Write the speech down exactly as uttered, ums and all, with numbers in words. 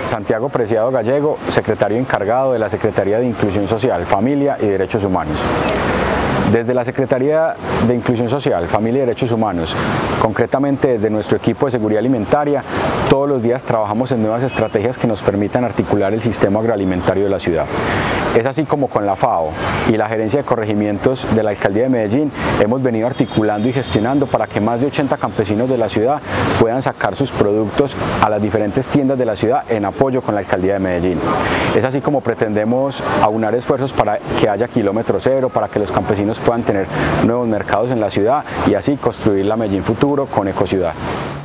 Santiago Preciado Gallego, secretario encargado de la Secretaría de Inclusión Social, Familia y Derechos Humanos. Desde la Secretaría de Inclusión Social, Familia y Derechos Humanos, concretamente desde nuestro equipo de seguridad alimentaria, todos los días trabajamos en nuevas estrategias que nos permitan articular el sistema agroalimentario de la ciudad. Es así como con la FAO y la Gerencia de Corregimientos de la Alcaldía de Medellín hemos venido articulando y gestionando para que más de ochenta campesinos de la ciudad puedan sacar sus productos a las diferentes tiendas de la ciudad en apoyo con la Alcaldía de Medellín. Es así como pretendemos aunar esfuerzos para que haya kilómetro cero, para que los campesinos puedan tener nuevos mercados en la ciudad y así construir la Medellín futuro con Ecociudad.